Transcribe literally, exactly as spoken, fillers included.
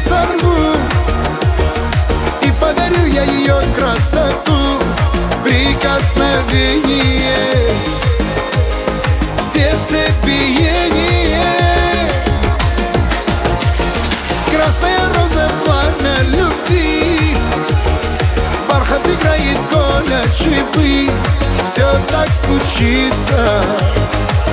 сорву и подарю я ее красоту. Прикосновение, сердцебиение. Красная роза, пламя любви, бархат играет, колят шипы. Все так случится,